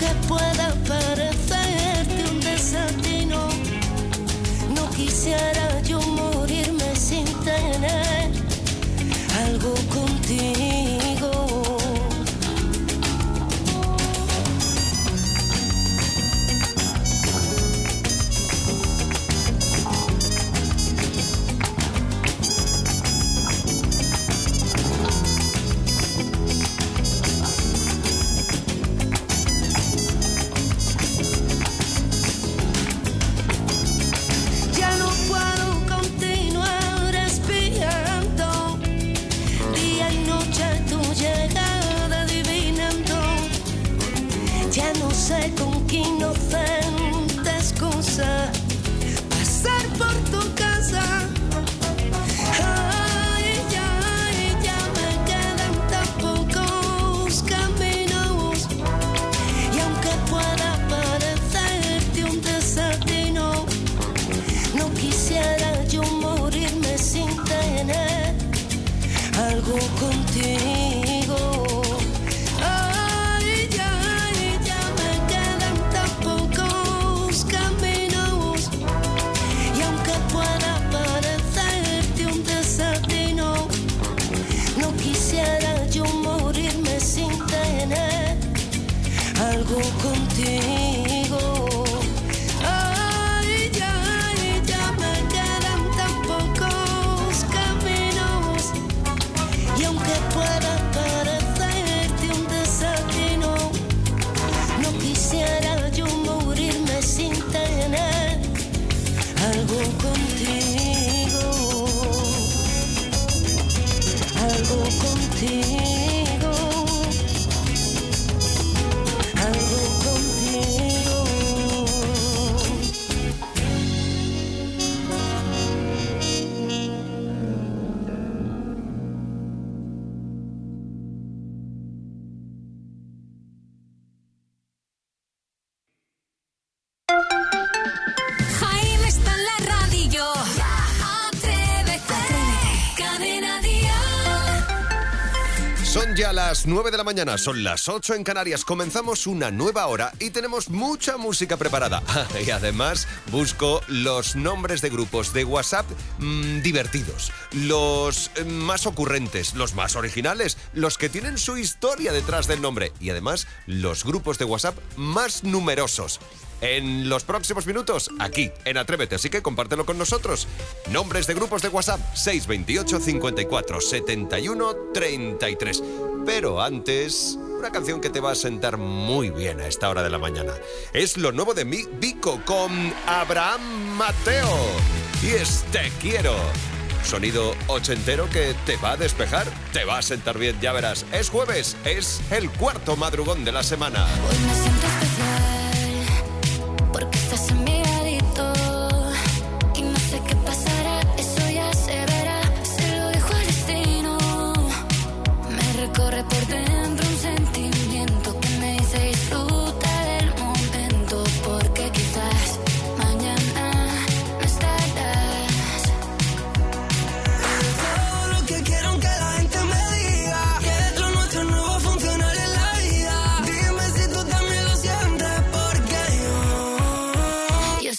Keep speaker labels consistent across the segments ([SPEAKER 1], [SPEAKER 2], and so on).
[SPEAKER 1] aunque pueda parecerte un desatino, no quisiera yo morirme sin tener algo contigo. Con qué inocente excusa pasar por tu casa. Ay, ya me quedan tan pocos caminos, y aunque pueda parecerte un desatino, no quisiera yo morirme sin tener algo contigo. Algo contigo. Ay, ya me quedan tan pocos caminos, y aunque pueda parecerte un desatino, no quisiera yo morirme sin tener algo contigo. Algo contigo.
[SPEAKER 2] Son ya las 9 de la mañana, son las 8 en Canarias. Comenzamos una nueva hora y tenemos mucha música preparada. Y además busco los nombres de grupos de WhatsApp divertidos, los más ocurrentes, los más originales, los que tienen su historia detrás del nombre, y además los grupos de WhatsApp más numerosos. En los próximos minutos, aquí, en Atrévete, así que compártelo con nosotros. Nombres de grupos de WhatsApp, 628 54 71 33. Pero antes, una canción que te va a sentar muy bien a esta hora de la mañana. Es lo nuevo de Vico con Abraham Mateo. Y es Te Quiero. Sonido ochentero que te va a despejar, te va a sentar bien, ya verás. Es jueves, es el cuarto madrugón de la semana.
[SPEAKER 1] Hoy me siento especial, porque estás en mi ladito, y no sé qué pasará, eso ya se verá. Se lo dejo al destino, me recorre por dentro un sentimiento que me dice disfruta del momento, porque quizás mañana no estarás.
[SPEAKER 3] Todo lo que quiero que la gente me diga, que lo nuestro no va a funcionar en la vida. Dime si tú también lo sientes, porque yo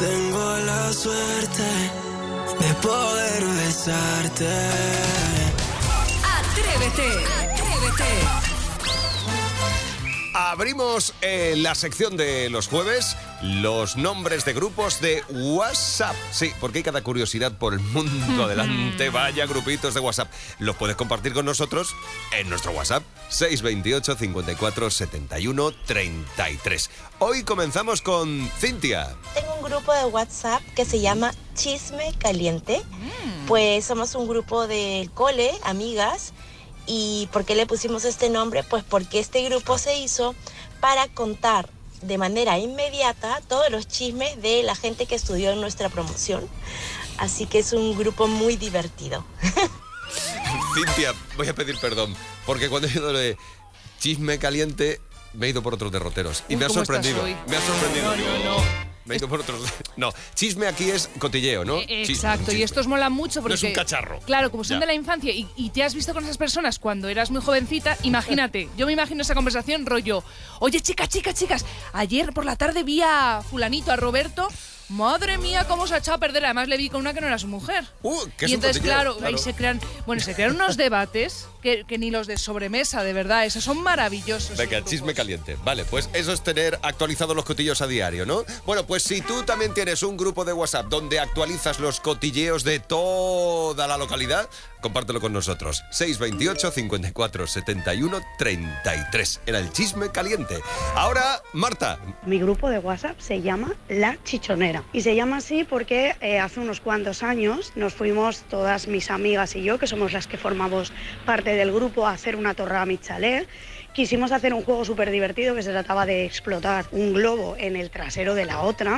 [SPEAKER 3] tengo la suerte de poder besarte.
[SPEAKER 4] Atrévete.
[SPEAKER 2] Abrimos la sección de los jueves, los nombres de grupos de WhatsApp. Sí, porque hay cada curiosidad por el mundo adelante. Vaya grupitos de WhatsApp. Los puedes compartir con nosotros en nuestro WhatsApp 628 54 71 33. Hoy comenzamos con Cintia.
[SPEAKER 5] Tengo un grupo de WhatsApp que se llama Chisme Caliente. Pues somos un grupo del cole, amigas. ¿Y por qué le pusimos este nombre? Pues porque este grupo se hizo para contar de manera inmediata todos los chismes de la gente que estudió en nuestra promoción. Así que es un grupo muy divertido.
[SPEAKER 2] Cintia, voy a pedir perdón, porque cuando he ido de Chisme Caliente me he ido por otros derroteros. Y me ha sorprendido. Me ha sorprendido.
[SPEAKER 4] No.
[SPEAKER 2] Me he ido por otros... No, chisme aquí es cotilleo, ¿no?
[SPEAKER 4] Exacto,
[SPEAKER 2] Chisme.
[SPEAKER 4] y estos molan mucho porque...
[SPEAKER 2] No es un cacharro.
[SPEAKER 4] Claro, como son
[SPEAKER 2] Ya.
[SPEAKER 4] de la infancia y te has visto con esas personas cuando eras muy jovencita, imagínate, yo me imagino esa conversación rollo, oye, chicas, ayer por la tarde vi a fulanito, a Roberto, madre mía, cómo se ha echado a perder, además le vi con una que no era su mujer.
[SPEAKER 2] Que es
[SPEAKER 4] y
[SPEAKER 2] un
[SPEAKER 4] entonces,
[SPEAKER 2] cotilleo,
[SPEAKER 4] claro, ahí se crean unos debates que ni los de sobremesa, de verdad, esos son maravillosos.
[SPEAKER 2] Venga,
[SPEAKER 4] esos
[SPEAKER 2] Chisme
[SPEAKER 4] grupos.
[SPEAKER 2] Caliente. Vale, pues eso es tener actualizados los cotillos a diario, ¿no? Bueno, pues si tú también tienes un grupo de WhatsApp donde actualizas los cotilleos de toda la localidad, compártelo con nosotros. 628 54 71 33. Era el Chisme Caliente. Ahora, Marta.
[SPEAKER 6] Mi grupo de WhatsApp se llama La Chichonera y se llama así porque hace unos cuantos años nos fuimos todas mis amigas y yo, que somos las que formamos parte del grupo, a hacer una torra a mi chalet. Quisimos hacer un juego súper divertido que se trataba de explotar un globo en el trasero de la otra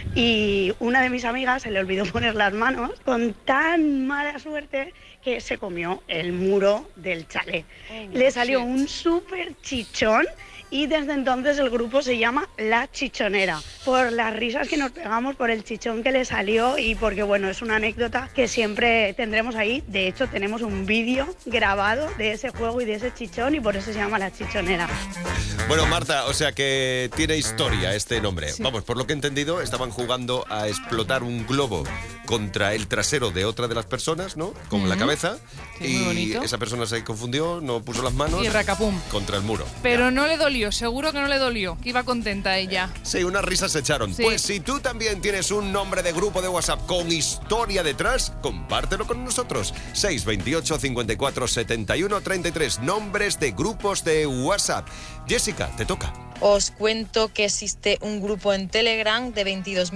[SPEAKER 6] y una de mis amigas se le olvidó poner las manos con tan mala suerte que se comió el muro del chalet. Le salió un súper chichón y desde entonces el grupo se llama La Chichonera, por las risas que nos pegamos por el chichón que le salió y porque, bueno, es una anécdota que siempre tendremos ahí. De hecho, tenemos un vídeo grabado de ese juego y de ese chichón y por eso se llama La Chichonera.
[SPEAKER 2] Bueno, Marta, o sea que tiene historia este nombre.
[SPEAKER 4] Sí.
[SPEAKER 2] Vamos, por lo que he entendido, estaban jugando a explotar un globo contra el trasero de otra de las personas, ¿no? Con la cabeza.
[SPEAKER 4] Sí, muy
[SPEAKER 2] y
[SPEAKER 4] bonito.
[SPEAKER 2] esa persona se confundió, no puso las manos.
[SPEAKER 4] Y racapum.
[SPEAKER 2] Contra el muro.
[SPEAKER 4] Pero
[SPEAKER 2] Ya.
[SPEAKER 4] no le dolió, seguro que no le dolió, que iba contenta ella.
[SPEAKER 2] Sí, unas risas se echaron.
[SPEAKER 4] Sí.
[SPEAKER 2] Pues si tú también tienes un nombre de grupo de WhatsApp con historia detrás, compártelo con nosotros. 628 54 71 33. Nombres de grupos de WhatsApp. Jessica, te toca.
[SPEAKER 7] Os cuento que existe un grupo en Telegram de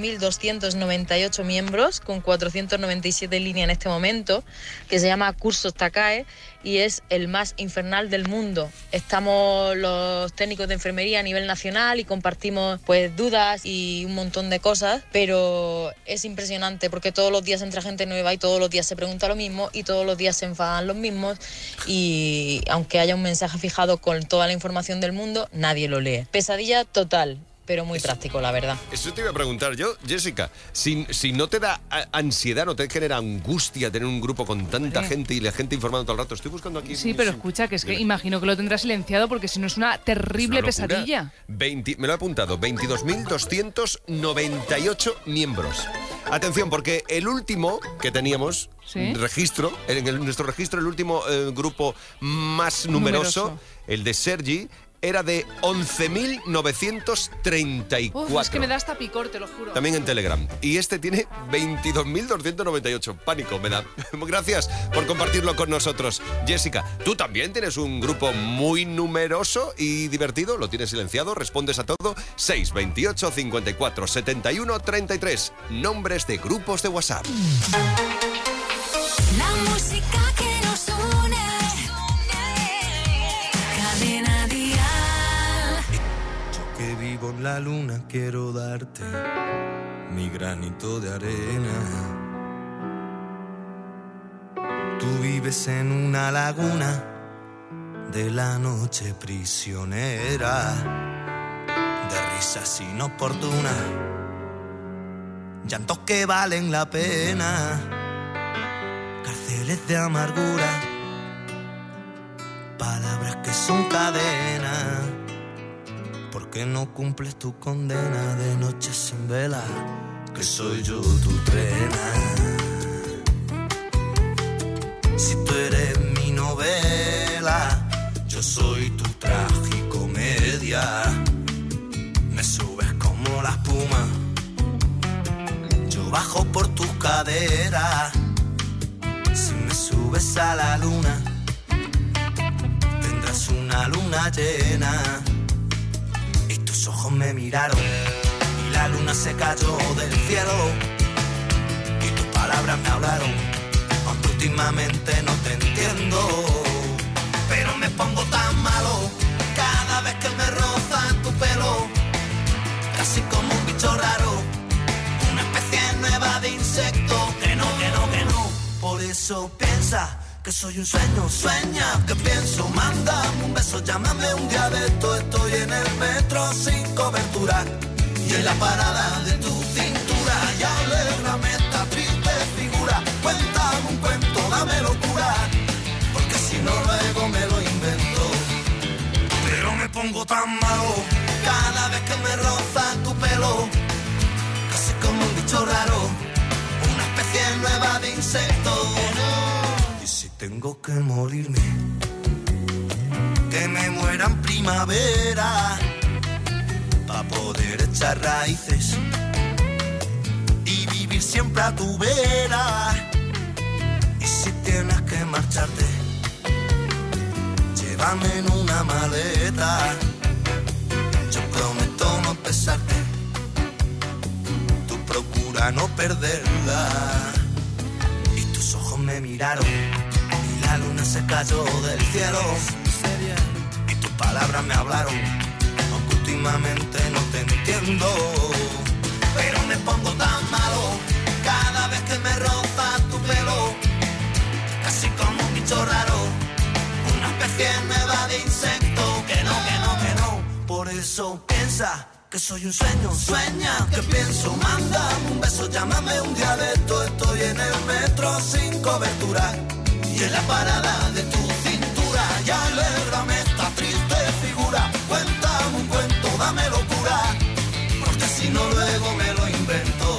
[SPEAKER 7] 22.298 miembros, con 497 en línea en este momento, que se llama Cursos Takae y es el más infernal del mundo. Estamos los técnicos de enfermería a nivel nacional y compartimos pues dudas y un montón de cosas, pero es impresionante porque todos los días entra gente nueva y todos los días se pregunta lo mismo y todos los días se enfadan los mismos y aunque haya un mensaje fijado con toda la información del mundo, nadie lo lee. Pesadilla total, pero muy práctico, la verdad.
[SPEAKER 2] Eso te iba a preguntar yo, Jessica. Si no te da ansiedad, no te genera angustia tener un grupo con tanta gente y la gente informando todo el rato. Estoy buscando aquí.
[SPEAKER 4] Sí, pero escucha, que es que imagino que lo tendrá silenciado porque si no es una terrible
[SPEAKER 2] Es una locura.
[SPEAKER 4] pesadilla.
[SPEAKER 2] Me lo he apuntado, 22.298 miembros. Atención, porque el último que teníamos,
[SPEAKER 4] ¿Sí?
[SPEAKER 2] registro, nuestro registro, el último grupo más numeroso, el de Sergi, era de 11.934.
[SPEAKER 4] Uf, es que me da hasta picor, te lo juro.
[SPEAKER 2] También en Telegram. Y este tiene 22.298. Pánico me da. Gracias por compartirlo con nosotros. Jessica, ¿tú también tienes un grupo muy numeroso y divertido? ¿Lo tienes silenciado? Respondes a todo. 628 54 71 33. Nombres de grupos de WhatsApp.
[SPEAKER 1] La música que nos une. Cadena Dial.
[SPEAKER 3] Yo que vivo en la luna quiero darte mi granito de arena. Tú vives en una laguna de la noche prisionera, de risas inoportunas, llantos que valen la pena, cárceles de amargura, palabras que son cadenas. ¿Por qué no cumples tu condena de noches sin vela? Que soy yo tu trena. Si tú eres mi novela, yo soy tu tragicomedia. Me subes como la espuma, yo bajo por tus caderas. Si me subes a la luna, tendrás una luna llena. Y tus ojos me miraron y la luna se cayó del cielo. Y tus palabras me hablaron, aunque últimamente no te entiendo. Pero me pongo tan malo cada vez que me roza tu pelo, casi como un bicho raro, una especie nueva de insecto. Que no, que no, que no. Por eso piensa que soy un sueño, sueña que pienso. Mándame un beso, llámame un día de esto. Estoy en el metro sin cobertura y en la parada de tu cintura. Y alégrame esta triste figura. Cuéntame un cuento, dame locura, porque si no luego me lo invento. Pero me pongo tan malo cada vez que me roza tu pelo, casi como un bicho raro, una especie nueva de insecto. Y si tengo que morirme, que me muera en primavera, pa' poder echar raíces y vivir siempre a tu vera. Y si tienes que marcharte, llévame en una maleta. Yo prometo no pesarte, tú procura no perderla. Y tus ojos me miraron y la luna se cayó del cielo. Y tus palabras me hablaron, aunque últimamente no te entiendo. Pero me pongo tan malo cada vez que me roza tu pelo, casi como un bicho raro, una especie nueva de insecto. Que no, que no, que no. Por eso piensa que soy un sueño, sueña que pienso. Mándame un beso, llámame un día de esto. Estoy en el metro sin cobertura y en la parada de tu cintura. Y alégrame esta triste figura. Cuéntame un cuento, dame locura, porque si no luego me lo invento.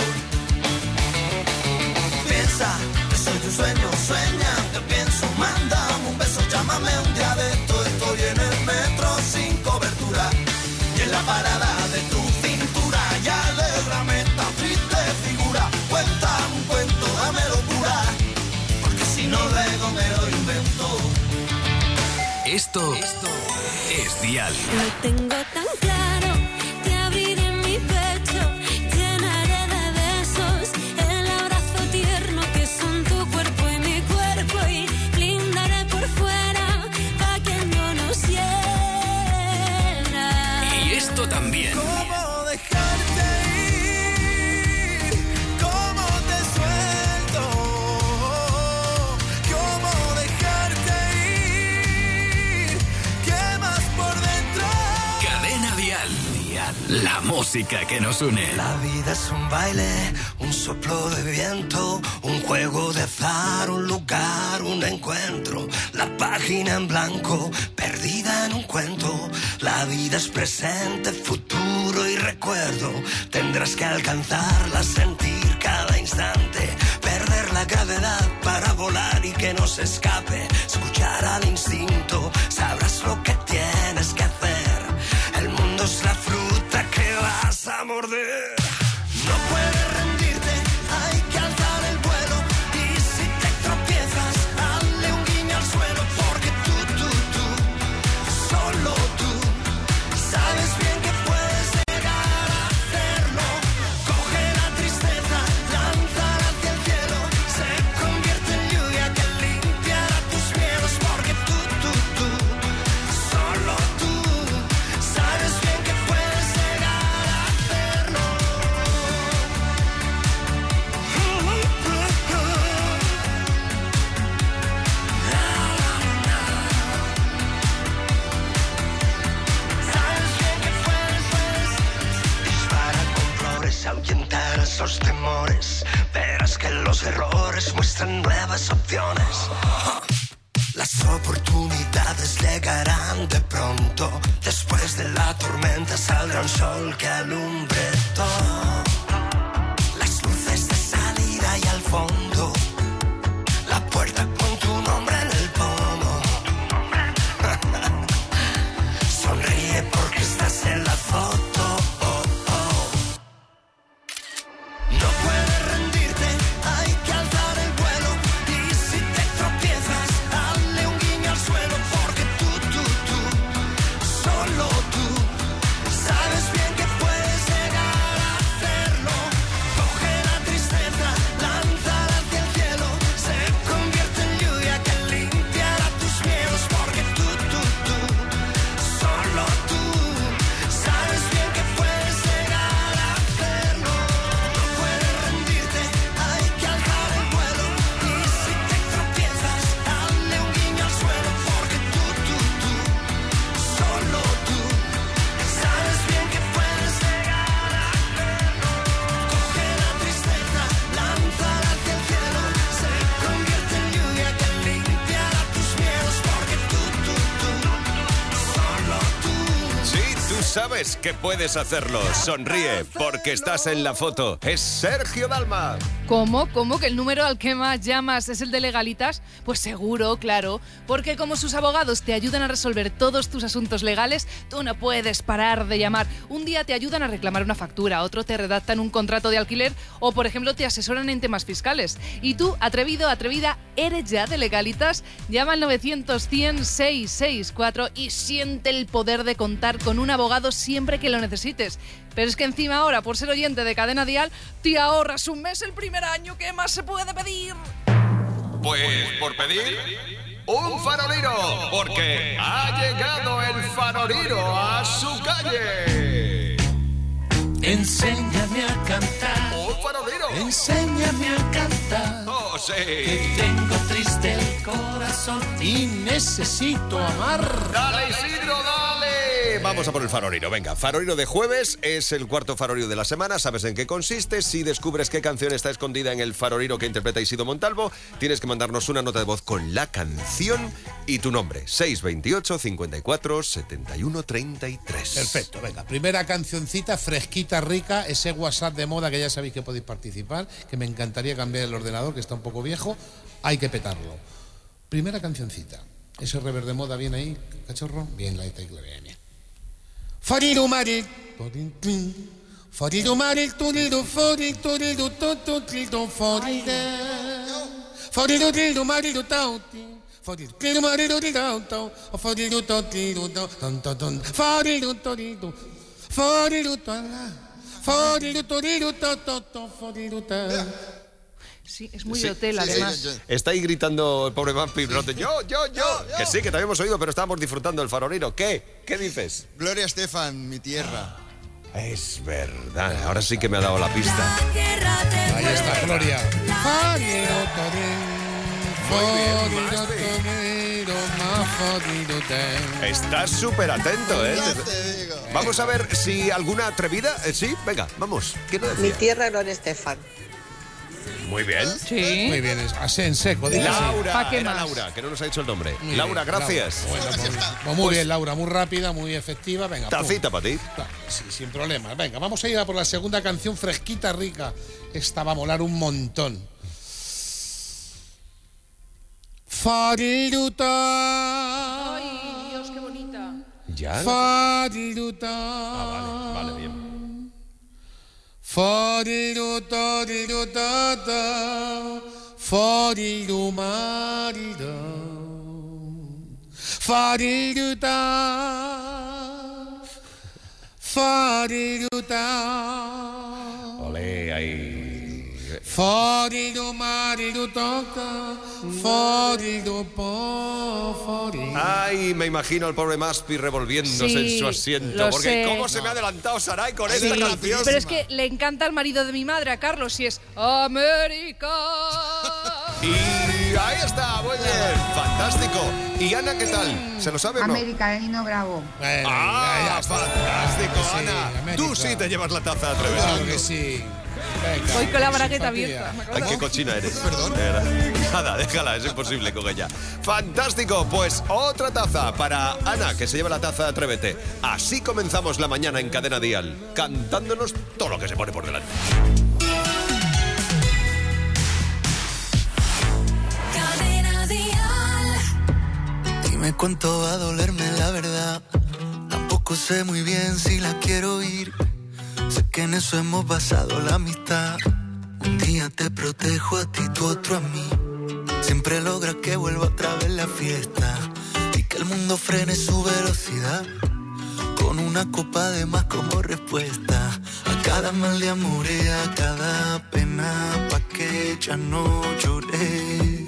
[SPEAKER 3] Piensa que soy un sueño, sueña que pienso. Mándame un beso, llámame un día de esto. Estoy en el metro sin cobertura y en la parada de tu cintura. Y alégrame esta triste figura. Cuéntame un cuento, dame locura, porque si no luego me lo invento.
[SPEAKER 8] Esto es Dial.
[SPEAKER 1] Lo tengo tan claro, te abriré mi pecho, llenaré de besos el abrazo tierno que son tu cuerpo y mi cuerpo, y blindaré por fuera pa' que no nos hiera.
[SPEAKER 8] Y esto también.
[SPEAKER 3] ¿Cómo dejarte ir? ¿Cómo te suelto? ¿Cómo dejarte ir? ¿Qué más por dentro?
[SPEAKER 8] Cadena Dial. La música que nos une.
[SPEAKER 3] La vida es un baile, un soplo de viento, un juego de azar, un lugar, un encuentro. La página en blanco, perdida en un cuento. La vida es presente, futuro y recuerdo. Tendrás que alcanzarla, sentir cada instante, perder la gravedad para volar y que no se escape. Escuchar al instinto, sabrás lo que tienes que hacer. El mundo es la fruta que vas a morder. No puedes rendirte, hay que alzar el vuelo. Y si te tropiezas, hazle un guiño al suelo. Porque tú, solo tú, sabes bien que puedes llegar a hacerlo. Coge la tristeza, lánzala hacia el cielo. Se convierte en lluvia que limpiará tus miedos. Porque tú, solo tú, sabes bien que puedes llegar a hacerlo. Sabes bien que puedes. Dispara con flores, ahuyentarás los temores. Verás que los errores muestran nuevas opciones. Las oportunidades llegarán de pronto. Después de la tormenta saldrá un sol que alumbre todo. Las luces de salida y al fondo. La puerta con tu nombre en el pomo. Sonríe porque estás en la foto. No puedes rendirte, hay que alzar el vuelo. Y si te tropiezas, dale un guiño al suelo. Porque tú, solo tú, sabes bien que puedes llegar a hacerlo. Coge la tristeza, lánzala hacia el cielo. Se convierte en lluvia que limpiará tus miedos. Porque tú, solo tú, sabes bien que puedes llegar a hacerlo. No puedes rendirte, hay que alzar el vuelo. Y si te tropiezas, dale un guiño al suelo. Porque tú, solo tú, sabes bien que puedes llegar a hacerlo. Coge la tristeza, lánzala hacia el cielo. Se convierte en lluvia que limpiará tus miedos. Porque tú, solo tú.
[SPEAKER 2] Sí, tú sabes que puedes hacerlo. Sonríe porque estás en la foto. Es Sergio Dalma.
[SPEAKER 4] ¿Cómo? ¿Cómo que el número al que más llamas es el de Legalitas? Pues seguro, claro, porque como sus abogados te ayudan a resolver todos tus asuntos legales, tú no puedes parar de llamar. Un día te ayudan a reclamar una factura, otro te redactan un contrato de alquiler o, por ejemplo, te asesoran en temas fiscales. Y tú, atrevido, atrevida, eres ya de Legalitas. Llama al 900-100-664 y siente el poder de contar con un abogado siempre que lo necesites. Pero es que encima ahora, por ser oyente de Cadena Dial, te ahorras un mes el primer año. ¿Qué más se puede pedir?
[SPEAKER 2] Pues por pedir un faroliro, porque ha llegado el faroliro a su calle.
[SPEAKER 9] Enséñame a cantar.
[SPEAKER 2] Un faroliro.
[SPEAKER 9] Enséñame a cantar.
[SPEAKER 2] Oh, sí.
[SPEAKER 9] Que tengo triste el corazón y necesito amar.
[SPEAKER 2] Dale, Isidro, dale. Vamos a por el faroliro. Venga, faroliro de jueves es el cuarto faroliro de la semana. ¿Sabes en qué consiste? Si descubres qué canción está escondida en el faroliro que interpreta Isidro Montalvo, tienes que mandarnos una nota de voz con la canción y tu nombre. 628 54 71 33.
[SPEAKER 10] Perfecto, venga. Primera cancioncita, fresquita, rica. Ese WhatsApp de moda que ya sabéis que podéis participar, que me encantaría cambiar el ordenador, que está un poco viejo. Hay que petarlo. Primera cancioncita. Ese rever de moda, ¿bien ahí, cachorro? Bien, la tecla, bien. Fariru maril, fariru maril, turiru, fariru, turiru, tototliru, fariru, turiru, mariru, tauti, fariru, turiru, mariru, tauti, fariru, totliru, tauti, fariru, turiru, fariru, tala, fariru, turiru, tauti, fariru, tala.
[SPEAKER 4] Sí, es muy de hotel, además.
[SPEAKER 2] Está ahí gritando el pobre Vampi. Yo. Que sí, que te habíamos oído, pero estábamos disfrutando del faroliro. ¿Qué? ¿Qué dices?
[SPEAKER 11] Gloria Estefan, mi tierra.
[SPEAKER 2] Es verdad, ahora sí que me ha dado la pista.
[SPEAKER 10] Ahí está, Gloria.
[SPEAKER 2] Estás súper atento, ¿eh?
[SPEAKER 11] Ya te digo.
[SPEAKER 2] Vamos a ver si alguna atrevida... ¿Sí? Venga, vamos. ¿Quién lo decía?
[SPEAKER 12] Mi tierra, Gloria Estefan.
[SPEAKER 2] Muy bien.
[SPEAKER 4] Sí.
[SPEAKER 10] Muy bien, así en seco. Dígase.
[SPEAKER 2] Laura,
[SPEAKER 4] qué
[SPEAKER 2] era
[SPEAKER 4] más?
[SPEAKER 2] Laura, que no nos ha dicho el nombre.
[SPEAKER 10] Muy
[SPEAKER 2] Laura,
[SPEAKER 10] bien,
[SPEAKER 2] gracias.
[SPEAKER 10] Laura. Bueno, muy bien, Laura, muy rápida, muy efectiva. Venga,
[SPEAKER 2] Tacita para ti.
[SPEAKER 10] Claro, sí, sin problema. Venga, vamos a ir a por la segunda canción, fresquita, rica. Esta va a molar un montón. Fariruta.
[SPEAKER 4] Ay, Dios, qué bonita.
[SPEAKER 2] ¿Ya?
[SPEAKER 10] Fariruta.
[SPEAKER 2] Vale, bien.
[SPEAKER 10] Fariruta, fariru marido. Fariruta.
[SPEAKER 2] Olé, ahí.
[SPEAKER 10] Fariru marido toca. Fariru po, fariru.
[SPEAKER 2] Ay, me imagino al pobre Maspi revolviéndose
[SPEAKER 4] Sí,
[SPEAKER 2] en su asiento.
[SPEAKER 4] lo
[SPEAKER 2] Porque
[SPEAKER 4] sé.
[SPEAKER 2] cómo se me ha adelantado Saray con
[SPEAKER 4] Sí,
[SPEAKER 2] esta canción.
[SPEAKER 4] pero es que le encanta al marido de mi madre, a Carlos, y es América.
[SPEAKER 2] Y Ahí está, muy bien. Fantástico. ¿Y Ana qué tal? ¿Se lo sabe o no?
[SPEAKER 12] América, de Nino Bravo.
[SPEAKER 2] Fantástico,
[SPEAKER 10] Sí,
[SPEAKER 2] Ana.
[SPEAKER 10] América.
[SPEAKER 2] Tú sí te llevas la taza, Atrévete.
[SPEAKER 10] Claro que sí. Venga,
[SPEAKER 4] Voy con la bragueta
[SPEAKER 10] simpatía.
[SPEAKER 4] abierta.
[SPEAKER 2] Ay, qué cochina eres. Perdón. Nada, déjala, es imposible con ella. Fantástico, pues otra taza para Ana, que se lleva la taza de Atrévete. Así comenzamos la mañana en Cadena Dial, cantándonos todo lo que se pone por delante.
[SPEAKER 1] Cadena Dial.
[SPEAKER 3] Dime cuánto va a dolerme la verdad. Tampoco sé muy bien si la quiero oír. Sé que en eso hemos basado la amistad. Un día te protejo a ti, tú otro a mí. Siempre logras que vuelva otra vez la fiesta y que el mundo frene su velocidad. Con una copa de más como respuesta a cada mal de amor y a cada pena, pa' que ya no lloré.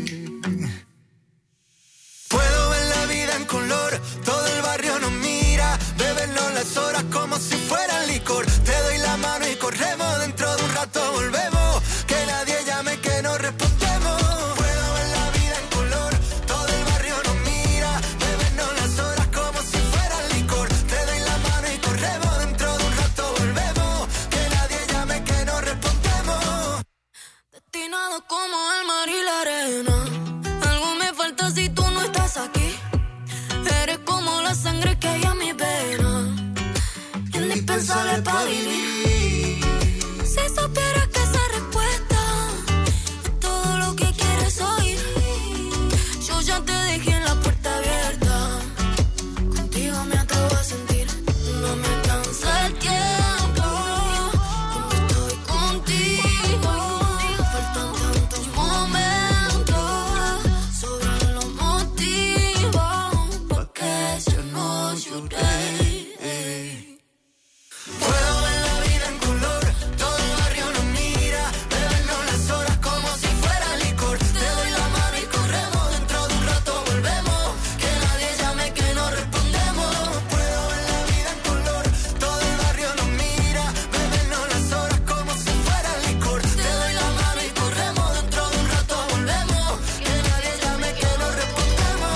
[SPEAKER 3] Puedo ver la vida en color, todo el barrio nos mira. Bebernos las horas como si fuera licor. Te doy la mano y corremos, dentro de un rato volvemos. Que nadie llame, que no respondemos. Puedo ver la vida en color, todo el barrio nos mira. Bebernos las horas como si fuera licor. Te doy la mano y corremos, dentro de un rato volvemos. Que nadie llame, que no respondemos.
[SPEAKER 1] Destinado como el mar y la arena. Algo me falta si tú no estás aquí. Eres como la sangre que hay a mi vena, indispensable para vivir. Si supieras que esa respuesta es todo lo que quieres oír. Yo ya te dejé en la puerta abierta. Contigo me atrevo a sentir. No me alcanza el tiempo cuando estoy contigo. Faltan tantos momentos, sobran los motivos pa' que ya no lloré.
[SPEAKER 3] Puedo ver la vida en color, todo el barrio nos mira. Bebernos las horas como si fuera licor. Te doy la mano y corremos, dentro de un rato volvemos. Que nadie llame, que no respondemos. Puedo ver la vida en color, todo el barrio nos mira. Bebernos las horas como si fuera licor. Te doy la mano y corremos, dentro de un rato volvemos. Que nadie llame, que no respondemos.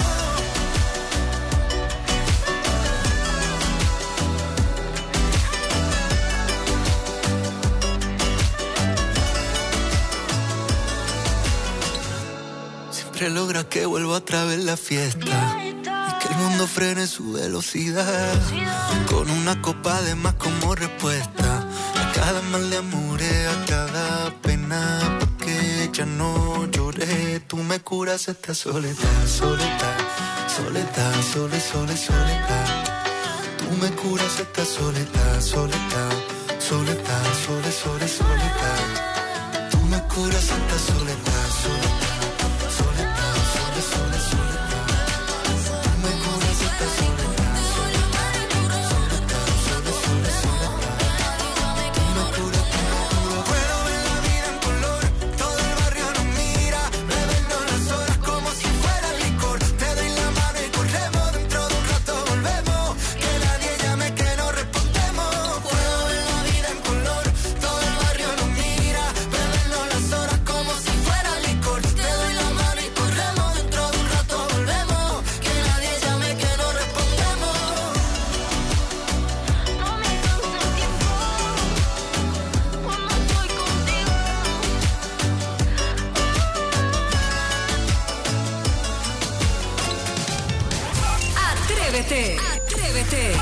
[SPEAKER 3] Siempre logra que vuelva otra vez la fiesta y que el mundo frene su velocidad. Con una copa de más como respuesta a cada mal de amor, a cada pena, porque ya no lloré. Tú me curas esta soledad, soledad, soledad, soledad. Tú me curas esta soledad, soledad, soledad, soledad. Tú me curas esta soledad, soledad. Soledad, soledad, soledad. Tú me curas esta soledad, soledad, soledad, soledad. Tú me curas, Puedo ver la vida en color, todo el barrio nos mira. Bebernos las horas como si fuera licor. Te doy la mano y corremos, dentro de un rato volvemos. Que nadie llame, que no respondemos. Puedo ver la vida en color, todo el barrio nos mira. Bebernos las horas como si fuera licor. Te doy la mano y corremos, dentro de un rato volvemos. Que nadie llame, que no respondemos.
[SPEAKER 1] No me cansa el tiempo cuando estoy contigo.
[SPEAKER 13] Atrévete, atrévete.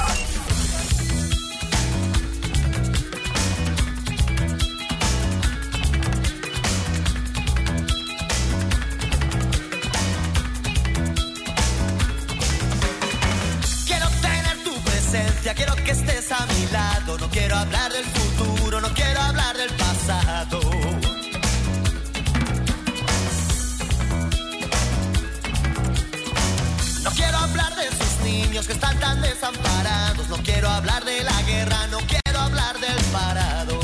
[SPEAKER 3] Quiero tener tu presencia, quiero que estés a mi lado. No quiero hablar del futuro, no quiero hablar del pasado. No quiero hablar de esos niños que están tan desamparados. No quiero hablar de la guerra, no quiero hablar del parado.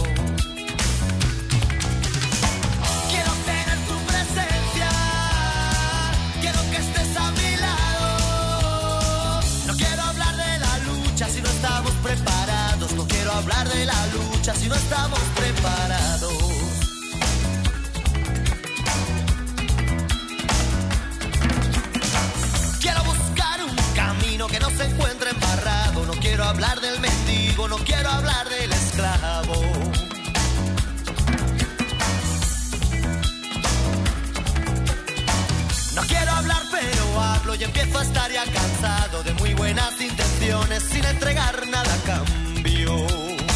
[SPEAKER 3] Quiero tener tu presencia, quiero que estés a mi lado. No quiero hablar de la lucha si no estamos preparados. No quiero hablar de la lucha si no estamos preparados. que no se encuentre embarrado. No quiero hablar del mendigo, no quiero hablar del esclavo. No quiero hablar pero hablo y empiezo a estar ya cansado de muy buenas intenciones sin entregar nada a cambio.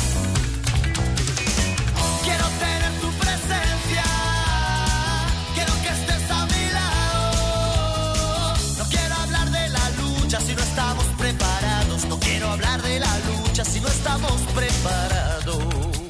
[SPEAKER 3] Quiero tener tu presencia, quiero que estés a mi lado. No quiero hablar de la lucha si no estamos preparados. No quiero hablar de la lucha si no estamos preparados.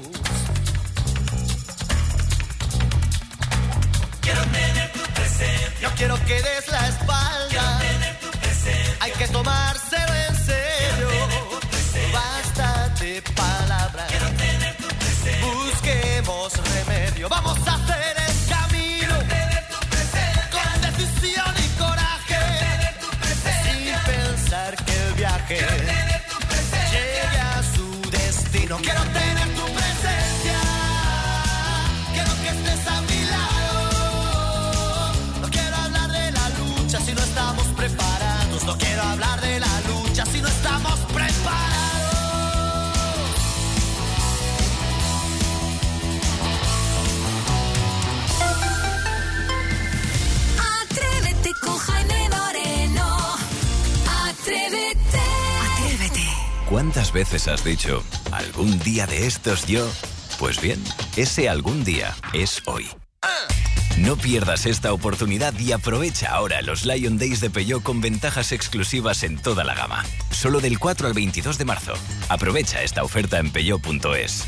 [SPEAKER 3] Quiero tener tu presencia. No quiero que des la espalda. Quiero tener tu presencia. Hay que tomárselo en serio. Basta de palabras. Quiero tener tu presencia. Busquemos remedio. Vamos a hacer el camino. Quiero tener tu presencia. Con decisión y coraje. Quiero tener tu presencia. Sin pensar que el viaje llegue a su destino. Quiero tener tu presencia. Quiero que estés a mi lado. No quiero hablar de la lucha si no estamos preparados. No quiero hablar de la lucha si no estamos preparados.
[SPEAKER 1] Atrévete con Jaime Moreno. Atrévete. Atrévete.
[SPEAKER 8] ¿Cuántas veces has dicho, algún día de estos yo? Pues bien, ese algún día es hoy. No pierdas esta oportunidad y aprovecha ahora los Lion Days de Peugeot con ventajas exclusivas en toda la gama. Solo del 4 al 22 de marzo. Aprovecha esta oferta en peugeot.es.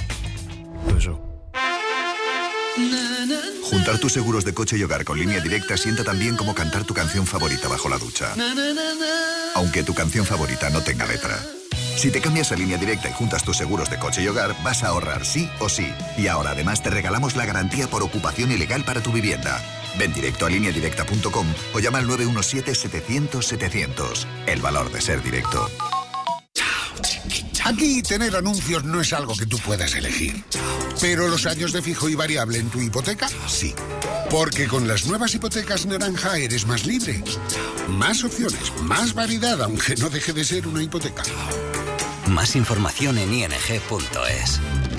[SPEAKER 12] Juntar tus seguros de coche y hogar con Línea Directa sienta tan bien como cantar tu canción favorita bajo la ducha. Aunque tu canción favorita no tenga letra. Si te cambias a Línea Directa y juntas tus seguros de coche y hogar, vas a ahorrar sí o sí. Y ahora además te regalamos la garantía por ocupación ilegal para tu vivienda. Ven directo a lineadirecta.com o llama al 917-700-700. El valor de ser directo.
[SPEAKER 13] Aquí tener anuncios no es algo que tú puedas elegir. Pero los años de fijo y variable en tu hipoteca, sí. Porque con las nuevas hipotecas naranja eres más libre. Más opciones, más variedad, aunque no deje de ser una hipoteca.
[SPEAKER 14] Más información en ing.es.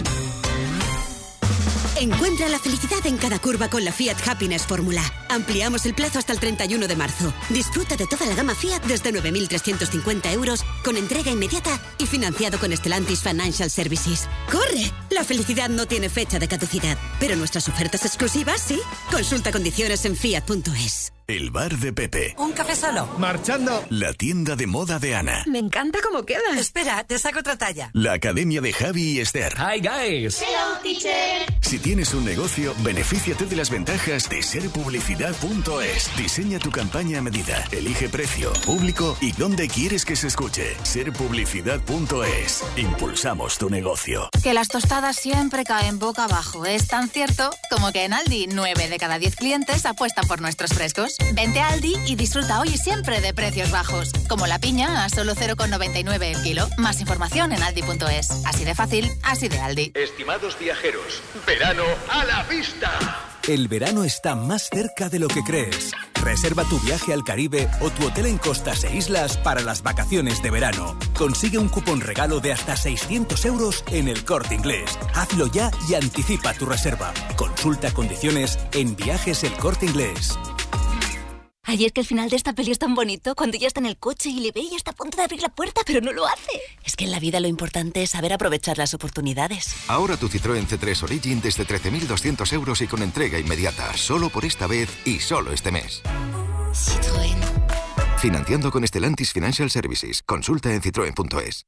[SPEAKER 15] Encuentra la felicidad en cada curva con la Fiat Happiness Fórmula. Ampliamos el plazo hasta el 31 de marzo. Disfruta de toda la gama Fiat desde 9.350 euros, con entrega inmediata y financiado con Stellantis Financial Services. ¡Corre! La felicidad no tiene fecha de caducidad, pero nuestras ofertas exclusivas sí. Consulta condiciones en fiat.es.
[SPEAKER 8] El bar de Pepe.
[SPEAKER 16] ¿Un café solo?
[SPEAKER 8] Marchando. La tienda de moda de Ana.
[SPEAKER 16] Me encanta cómo queda. Espera, te saco otra talla.
[SPEAKER 8] La academia de Javi y Esther.
[SPEAKER 17] Hi guys.
[SPEAKER 1] Hello, teacher.
[SPEAKER 8] Si tienes un negocio, benefíciate de las ventajas de serpublicidad.es. Diseña tu campaña a medida, elige precio, público y dónde quieres que se escuche. Serpublicidad.es. Impulsamos tu negocio.
[SPEAKER 18] Que las tostadas siempre caen boca abajo. Es tan cierto como que en Aldi 9 de cada 10 clientes apuestan por nuestros frescos. Vente a Aldi y disfruta hoy y siempre de precios bajos. Como la piña a solo 0,99 el kilo. Más información en aldi.es. Así de fácil, así de Aldi.
[SPEAKER 19] Estimados viajeros, verano a la vista.
[SPEAKER 20] El verano está más cerca de lo que crees. Reserva tu viaje al Caribe o tu hotel en costas e islas para las vacaciones de verano. Consigue un cupón regalo de hasta 600 euros en El Corte Inglés. Hazlo ya y anticipa tu reserva. Consulta condiciones en Viajes El Corte Inglés.
[SPEAKER 21] Ayer que el final de esta peli es tan bonito, cuando ella está en el coche y le ve y está a punto de abrir la puerta, pero no lo hace. Es que en la vida lo importante es saber aprovechar las oportunidades.
[SPEAKER 22] Ahora tu Citroën C3 Origin desde 13.200 euros y con entrega inmediata, solo por esta vez y solo este mes.
[SPEAKER 1] Citroën.
[SPEAKER 22] Financiando con Stellantis Financial Services. Consulta en citroen.es.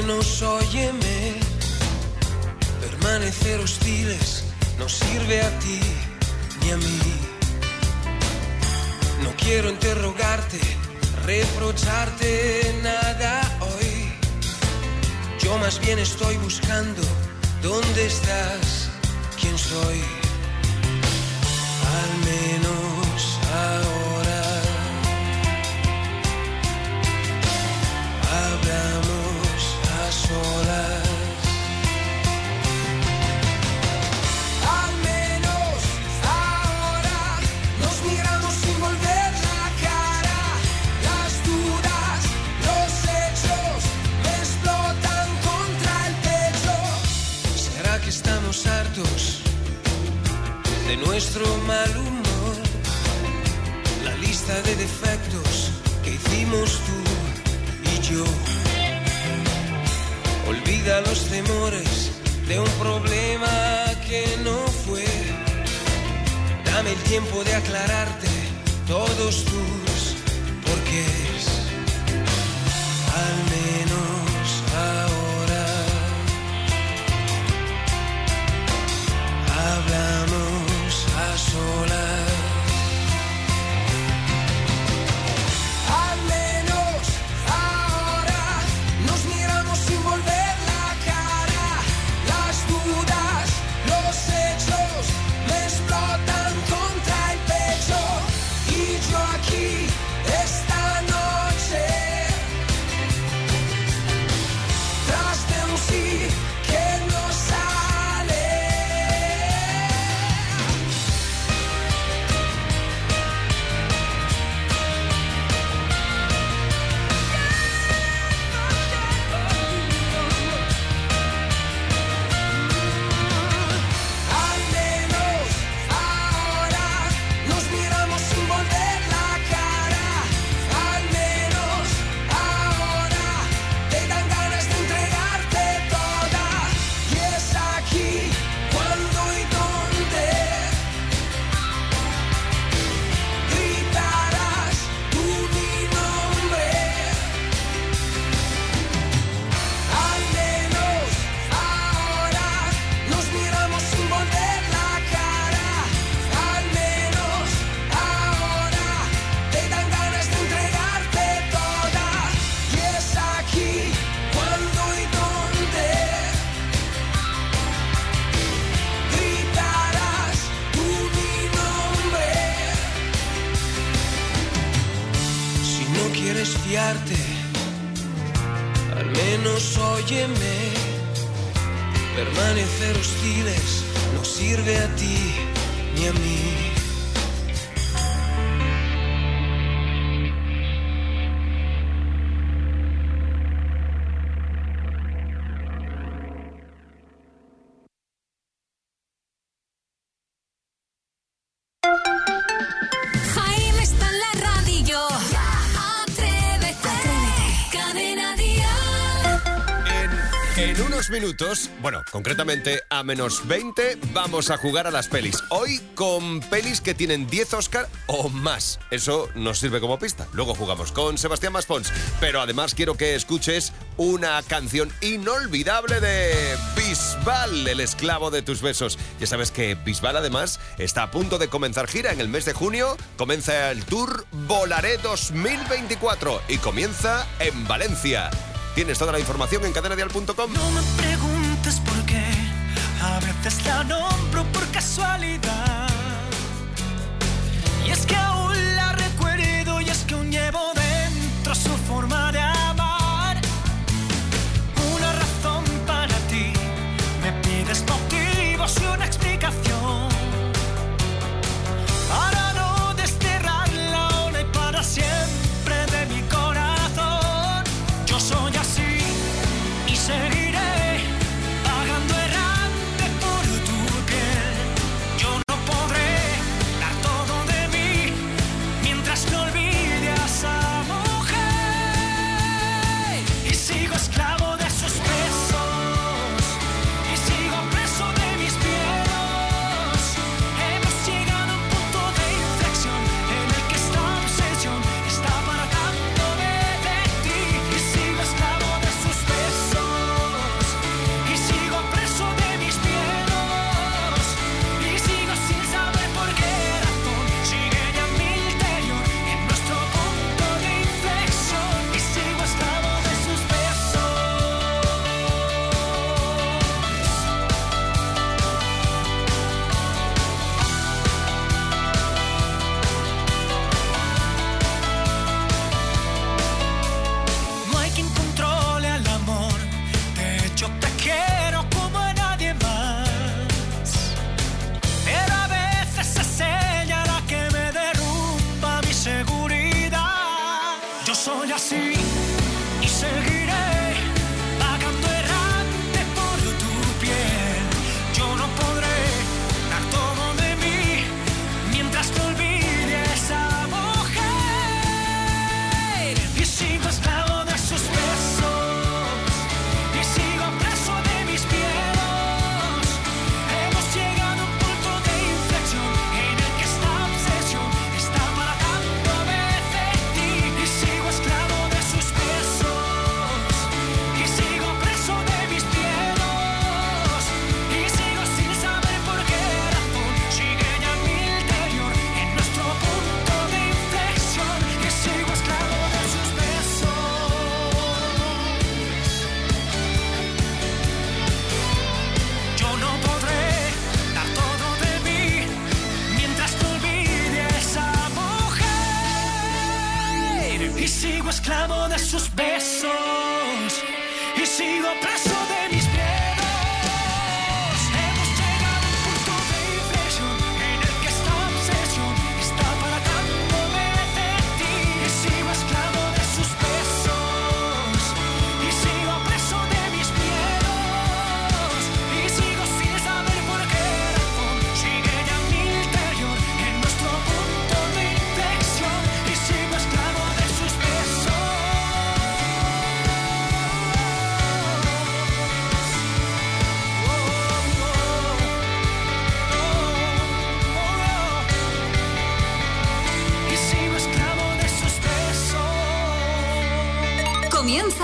[SPEAKER 5] menos óyeme. Permanecer hostiles no sirve a ti ni a mí. No quiero interrogarte, reprocharte nada hoy. Yo más bien estoy buscando dónde estás, quién soy. Al menos ahora hablamos a solas. Al menos ahora nos miramos sin volver la cara. Las dudas, los hechos me explotan contra el pecho. ¿Será que estamos hartos de nuestro mal humor? La lista de defectos que hicimos tú y yo. Olvida los temores de un problema que no fue. Dame el tiempo de aclararte todos tus porqués. Al menos ahora hablamos a solas. Al menos ahora nos miramos sin volver la cara. Las dudas, los hechos me explotan contra el pecho. Y yo aquí esta noche, tras de un sí que no sale. Al menos ahora nos miramos sin volver la cara. Al menos ahora te dan ganas de entregarte toda. Y es aquí cuando y dónde gritarás tú mi nombre. Al menos ahora nos miramos sin volver la cara. Al menos ahora te dan ganas de entregarte toda. Y es aquí cuando y dónde gritarás tú mi nombre. Si no quieres fiarte, al menos óyeme. Permanecer hostiles no sirve a ti ni a mí.
[SPEAKER 1] Jaime está en la radio. Atrévete. Cadena Dial.
[SPEAKER 2] En unos minutos, bueno, concretamente a menos 20, vamos a jugar a las pelis. Hoy con pelis que tienen 10 Oscar o más. Eso nos sirve como pista. Luego jugamos con Sebastián Maspons. Pero además quiero que escuches una canción inolvidable de Bisbal, el esclavo de tus besos. Ya sabes que Bisbal además está a punto de comenzar gira en el mes de junio. Comienza el Tour Volaré 2024 y comienza en Valencia. Tienes toda la información en cadenadial.com.
[SPEAKER 9] No me preguntes por qué, a veces la nombro por casualidad. Y es que aún la recuerdo y es que aún llevo dentro su forma de amar. Una razón para ti, me pides motivos y una explicación. Para no desterrarla ahora y para siempre de mi corazón. Yo soy así y seguiré vagando errante por tu piel. Yo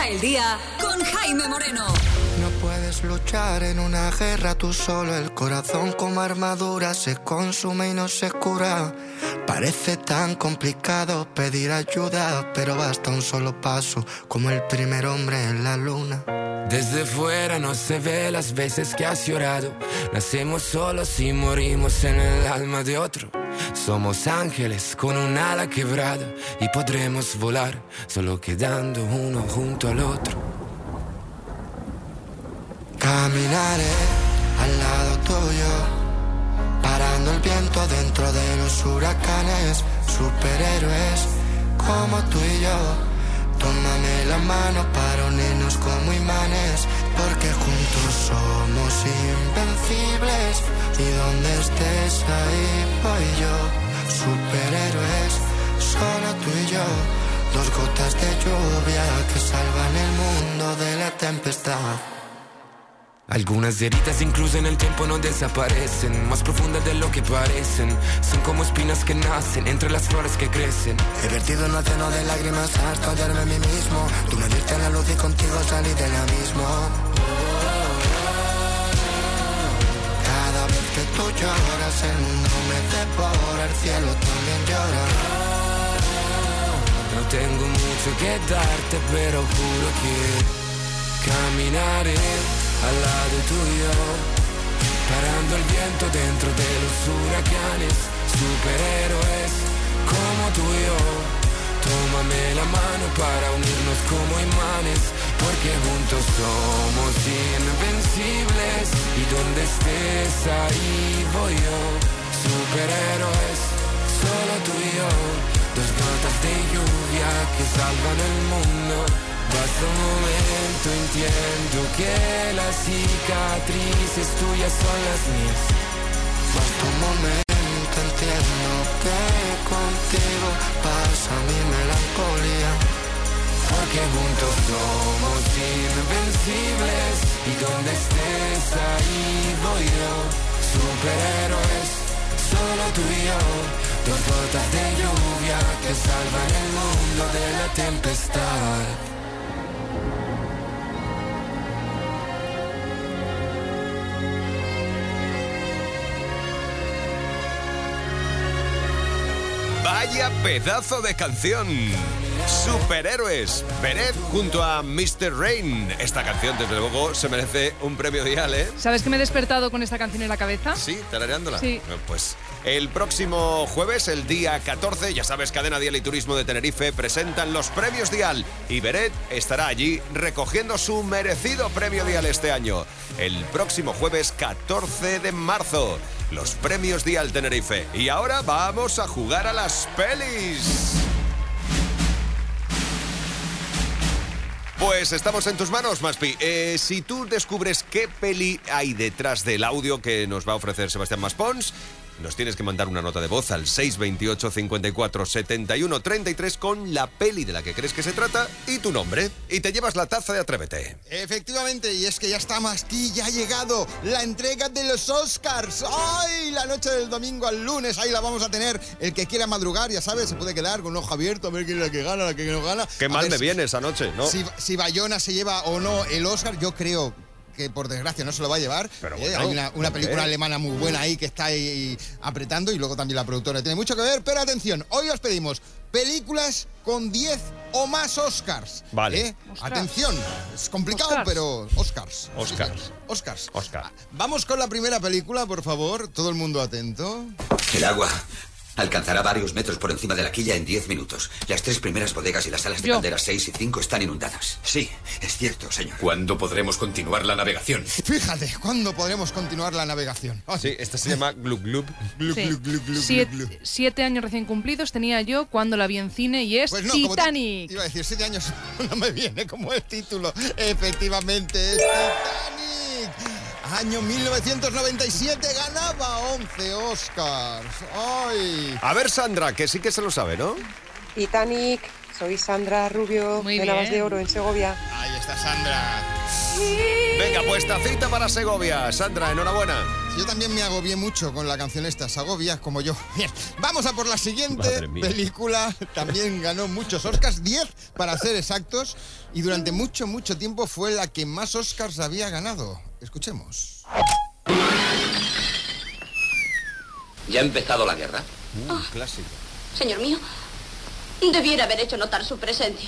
[SPEAKER 15] Empieza el día con Jaime Moreno.
[SPEAKER 3] No puedes luchar en una guerra tú solo. El corazón como armadura se consume y no se cura. Parece tan complicado pedir ayuda, pero basta un solo paso, como el primer hombre en la luna.
[SPEAKER 6] Desde fuera no se ve las veces que has llorado. Nacemos solos y morimos en el alma de otro. Somos ángeles con un ala quebrada y podremos volar solo quedando uno junto al otro.
[SPEAKER 3] Caminaré al lado tuyo, parando el viento dentro de los huracanes. Superhéroes como tú y yo, tómame la mano para unirnos como imanes, porque juntos somos invencibles y donde estés ahí voy yo. Superhéroes, solo tú y yo, dos gotas de lluvia que salvan el mundo de la tempestad.
[SPEAKER 6] Algunas heridas incluso en el tiempo no desaparecen, más profundas de lo que parecen. Son como espinas que nacen entre las flores que crecen.
[SPEAKER 3] He vertido un océano de lágrimas hasta hallarme a mí mismo. Tú me diste la luz y contigo salí del abismo. Cada vez que tú lloras el mundo me devora, el cielo también llora.
[SPEAKER 6] No tengo mucho que darte, pero juro que caminaré al lado tuyo, parando el viento dentro de los huracanes. Superhéroes como tú y yo, tómame la mano para unirnos como imanes, porque juntos somos invencibles y donde estés ahí voy yo. Superhéroes, solo tú y yo, dos gotas de lluvia que salvan el mundo. Basta un momento, entiendo que las cicatrices tuyas son las mías.
[SPEAKER 3] Basta un momento, entiendo que contigo pasa mi melancolía.
[SPEAKER 6] Porque juntos somos invencibles y donde estés ahí voy yo. Superhéroes, solo tú y yo, dos gotas de lluvia que salvan el mundo de la tempestad.
[SPEAKER 2] Vaya pedazo de canción. Superhéroes, Beret junto a Mr. Rain. Esta canción, desde luego, se merece un premio Dial, ¿eh?
[SPEAKER 4] ¿Sabes que me he despertado con esta canción en la cabeza?
[SPEAKER 2] Sí, tarareándola.
[SPEAKER 4] Sí.
[SPEAKER 2] Pues el próximo jueves, el día 14, ya sabes, Cadena Dial y Turismo de Tenerife presentan los premios Dial y Beret estará allí recogiendo su merecido premio Dial este año. El próximo jueves 14 de marzo, los premios Dial Tenerife. Y ahora vamos a jugar a las pelis. Pues estamos en tus manos, Maspi. Si tú descubres qué peli hay detrás del audio que nos va a ofrecer Sebastián Maspons, nos tienes que mandar una nota de voz al 628 54 71 33 con la peli de la que crees que se trata y tu nombre. Y te llevas la taza de Atrévete.
[SPEAKER 11] Efectivamente, y es que ya estamos aquí, ya ha llegado la entrega de los Oscars. ¡Ay! La noche del domingo al lunes, ahí la vamos a tener. El que quiera madrugar, ya sabes, se puede quedar con un ojo abierto a ver quién es la que gana, la que no gana.
[SPEAKER 2] Qué mal me viene esa noche, ¿no?
[SPEAKER 11] Si Bayona se lleva o no el Oscar, yo creo que por desgracia no se lo va a llevar.
[SPEAKER 2] Pero bueno,
[SPEAKER 11] hay una película alemana muy buena ahí que está ahí apretando, y luego también la productora tiene mucho que ver. Pero atención, hoy os pedimos películas con 10 o más Oscars.
[SPEAKER 2] Vale.
[SPEAKER 11] Atención, es complicado,
[SPEAKER 4] Oscars.
[SPEAKER 11] pero Oscars.
[SPEAKER 2] Oscars.
[SPEAKER 11] Oscar. Vamos con la primera película, por favor. Todo el mundo atento.
[SPEAKER 17] El agua alcanzará varios metros por encima de la quilla en 10 minutos. Las 3 primeras bodegas y las salas de calderas 6 y 5 están inundadas. Sí, es cierto, señor.
[SPEAKER 23] ¿Cuándo podremos continuar la navegación?
[SPEAKER 11] Fíjate, ¿cuándo podremos continuar la navegación?
[SPEAKER 2] Sí, esta se llama Glub Glub.
[SPEAKER 4] Sí. 7 años recién cumplidos tenía yo cuando la vi en cine y es
[SPEAKER 11] Pues no,
[SPEAKER 4] Titanic.
[SPEAKER 11] Iba a decir 7 años, no me viene como el título. Efectivamente, es Titanic. Año 1997, ganaba 11 Oscars. ¡Ay!
[SPEAKER 2] A ver, Sandra, que sí que se lo sabe, ¿no?
[SPEAKER 24] Titanic, soy Sandra Rubio,
[SPEAKER 4] Muy
[SPEAKER 24] de Navas
[SPEAKER 4] bien.
[SPEAKER 24] de Oro, en Segovia.
[SPEAKER 11] Ahí está Sandra.
[SPEAKER 2] Venga, pues tacita para Segovia. Sandra, enhorabuena.
[SPEAKER 11] Yo también me agobié mucho con la canción esta, se agobia como yo. Bien, vamos a por la siguiente película. También ganó muchos Oscars, 10 para ser exactos, y durante mucho, mucho tiempo fue la que más Oscars había ganado. Escuchemos.
[SPEAKER 17] ¿Ya ha empezado la guerra?
[SPEAKER 2] Clásico.
[SPEAKER 7] Señor mío, debiera haber hecho notar su presencia.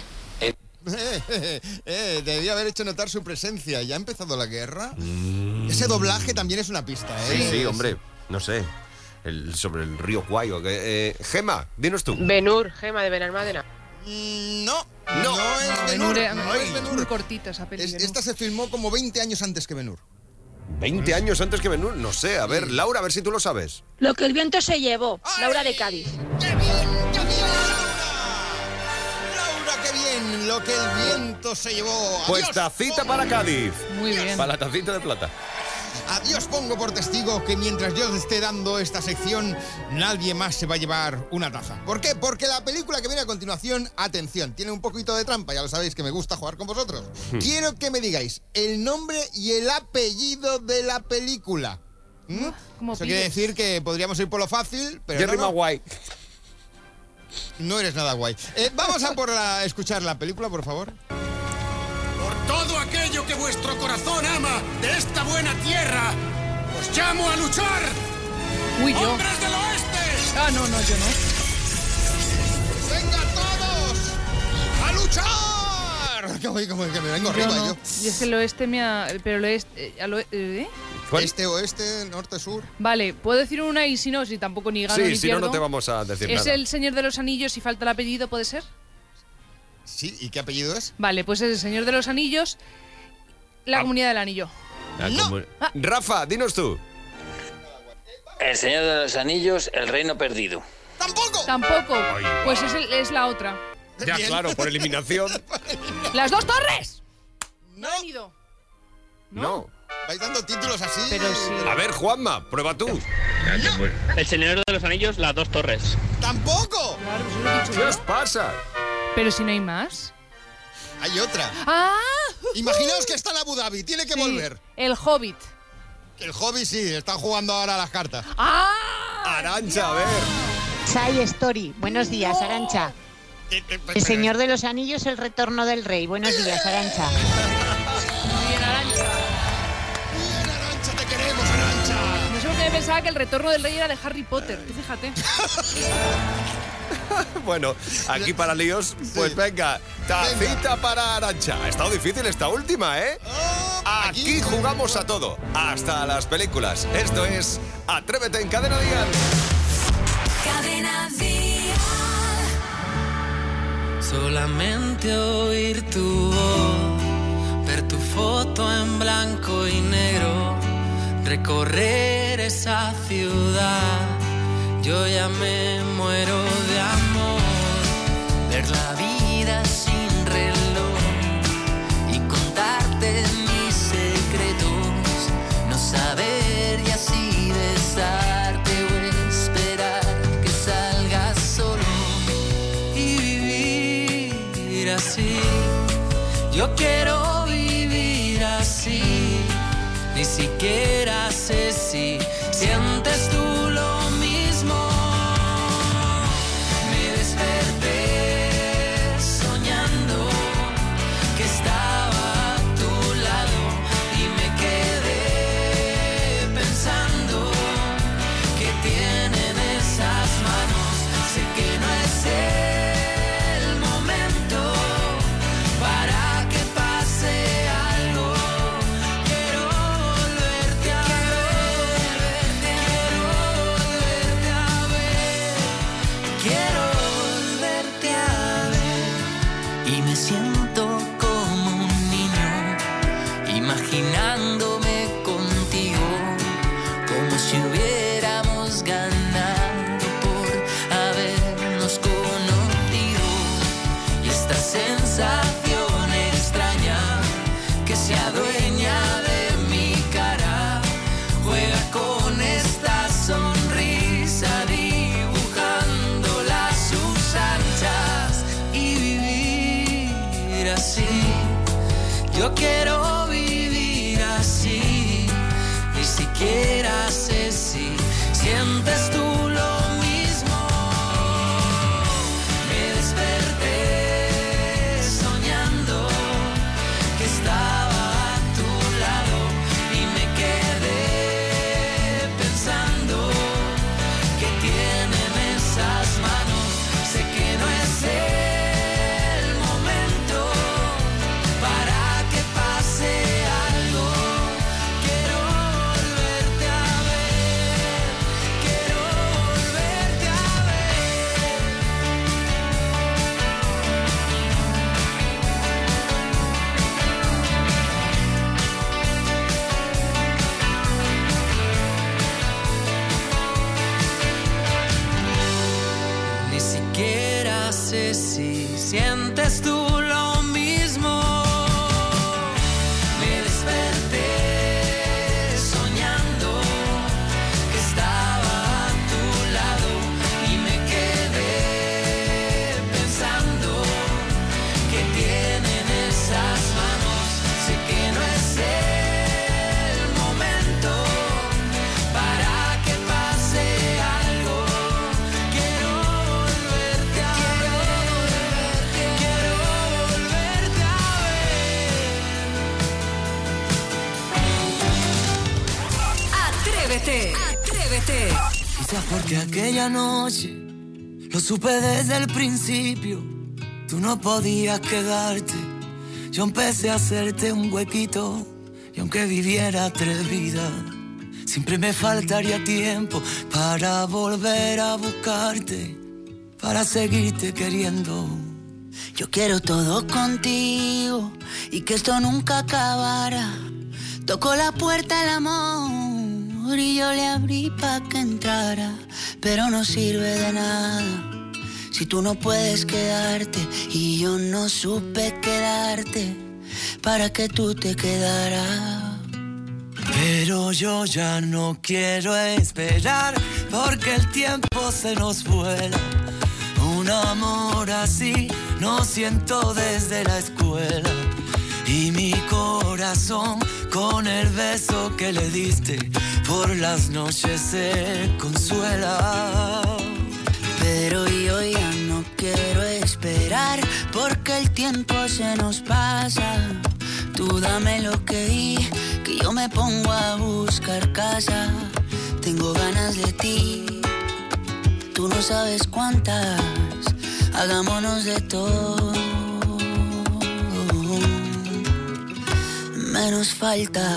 [SPEAKER 11] Debía haber hecho notar su presencia. ¿Ya ha empezado la guerra? Ese doblaje también es una pista, ¿eh?
[SPEAKER 2] Sí, hombre, no sé. Sobre el río Kwai. Gema, dinos tú.
[SPEAKER 24] Ben-Hur, Gema de Benalmádena.
[SPEAKER 11] No es Ben-Hur. No es Ben-Hur.
[SPEAKER 4] Muy cortita esa película.
[SPEAKER 11] Esta se filmó como 20 años antes que Ben-Hur.
[SPEAKER 2] 20 años antes que Ben-Hur, no sé. A ver, Laura, a ver si tú lo sabes.
[SPEAKER 7] Lo que el viento se llevó. Laura de Cádiz.
[SPEAKER 11] ¡Qué bien, Laura, qué bien! Lo que el viento se llevó.
[SPEAKER 2] Pues
[SPEAKER 11] Adiós,
[SPEAKER 2] tacita para Cádiz.
[SPEAKER 4] Muy bien.
[SPEAKER 2] Para la tacita de plata.
[SPEAKER 11] Adiós, pongo por testigo que mientras yo os esté dando esta sección, nadie más se va a llevar una taza. ¿Por qué? Porque la película que viene a continuación, atención, tiene un poquito de trampa, ya lo sabéis que me gusta jugar con vosotros. Quiero que me digáis el nombre y el apellido de la película. Eso quiere decir que podríamos ir por lo fácil, pero
[SPEAKER 2] Jerry Maguire.
[SPEAKER 11] No eres nada guay. Vamos a por escuchar la película, por favor.
[SPEAKER 10] Todo aquello que vuestro corazón ama de esta buena tierra, os llamo a luchar.
[SPEAKER 4] Uy, yo.
[SPEAKER 10] ¡Hombres del oeste!
[SPEAKER 4] Ah, no, yo no.
[SPEAKER 11] ¡Venga todos! ¡A luchar! Que me vengo arriba yo.
[SPEAKER 4] Y es que el oeste me ha... Pero el oeste...
[SPEAKER 11] Este, oeste, norte, sur.
[SPEAKER 4] Vale, puedo decir una y si no, si tampoco ni gano ni pierdo.
[SPEAKER 2] Sí, si no, no te vamos a decir nada.
[SPEAKER 4] ¿Es el Señor de los Anillos y falta el apellido, puede ser?
[SPEAKER 11] Sí, ¿y qué apellido es?
[SPEAKER 4] Vale, pues es el Señor de los Anillos, la Comunidad del Anillo.
[SPEAKER 2] Rafa, dinos tú.
[SPEAKER 12] El Señor de los Anillos, el Reino Perdido.
[SPEAKER 4] Tampoco. Pues es la otra.
[SPEAKER 2] Ya, claro, por eliminación.
[SPEAKER 4] ¡Las dos torres! No han ido.
[SPEAKER 2] No.
[SPEAKER 11] Vais dando títulos así.
[SPEAKER 4] Pero sí.
[SPEAKER 2] A ver, Juanma, prueba tú.
[SPEAKER 13] El Señor de los Anillos, las dos torres.
[SPEAKER 11] ¡Tampoco!
[SPEAKER 4] Claro, pues lo he dicho
[SPEAKER 2] ¿Qué
[SPEAKER 4] yo.
[SPEAKER 2] os pasa?
[SPEAKER 4] Pero si no hay más.
[SPEAKER 11] Hay otra.
[SPEAKER 4] ¡Ah!
[SPEAKER 11] Imaginaos que está en Abu Dhabi, tiene que volver.
[SPEAKER 4] El Hobbit.
[SPEAKER 11] El Hobbit sí, están jugando ahora las cartas.
[SPEAKER 4] ¡Ah!
[SPEAKER 2] Arancha, a ver.
[SPEAKER 25] Side Story. Buenos días, Arancha. El Señor de los Anillos, el Retorno del Rey. Buenos días, Arancha.
[SPEAKER 4] Muy bien, Arancha.
[SPEAKER 11] Bien, Arancha, te queremos, Arancha.
[SPEAKER 4] No sé por qué pensaba que el Retorno del Rey era de Harry Potter. Tú fíjate.
[SPEAKER 2] Bueno, aquí para líos, pues venga, tacita para Arancha. Ha estado difícil esta última, ¿eh? Aquí jugamos a todo, hasta las películas. Esto es Atrévete en Cadena Dial.
[SPEAKER 1] Cadena Dial.
[SPEAKER 26] Solamente oír tu voz, ver tu foto en blanco y negro, recorrer esa ciudad. Yo ya me muero de amor, ver la vida sin reloj y contarte mis secretos, no saber y así besarte o esperar que salgas solo y vivir así. Yo quiero vivir así, ni siquiera sé si sientes tú lo mismo. Me desperté soñando que estaba a tu lado y me quedé pensando que tienen esas manos. Sé que no es el momento para que pase algo. Quiero volverte a ver, y me siento como un niño, imaginándome contigo, como si hubiéramos ganado por habernos conocido. Y esta sensación extraña que se adueña de mi cara, juega con esta sonrisa, dibujándola a sus anchas y vivir así. Yo quiero vivir así, ni siquiera sé sientes tú lo mismo. Me desperté soñando que estaba a tu lado y me quedé pensando que tienen esas manos. Sé que no es el momento para que pase algo. Quiero volverte a ver, quiero volverte a ver. Ni siquiera sé si sientes tú lo mismo. Me desperté soñando que estaba a tu lado y me quedé pensando que tienen esas manos. Sé que no es el momento para que pase algo. Quiero volverte a ver, quiero volverte a Atrévete, atrévete.
[SPEAKER 5] Quizás porque aquella noche lo supe desde el principio. Tú no podías quedarte. Yo empecé a hacerte un huequito. Y aunque viviera 3 vidas, siempre me faltaría tiempo para volver a buscarte, para seguirte queriendo.
[SPEAKER 26] Yo quiero todo contigo y que esto nunca acabara. Tocó la puerta el amor y yo le abrí pa' que entrara, pero no sirve de nada si tú no puedes quedarte y yo no supe quedarte para que tú te quedaras.
[SPEAKER 5] Pero yo ya no quiero esperar porque el tiempo se nos vuela. Un amor así no siento desde la escuela. Y mi corazón con el beso que le diste por las noches se consuela.
[SPEAKER 26] Pero yo ya no quiero esperar porque el tiempo se nos pasa. Tú dame lo que yo me pongo a buscar casa. Tengo ganas de ti, tú no sabes cuántas. Hagámonos de todo, menos falta.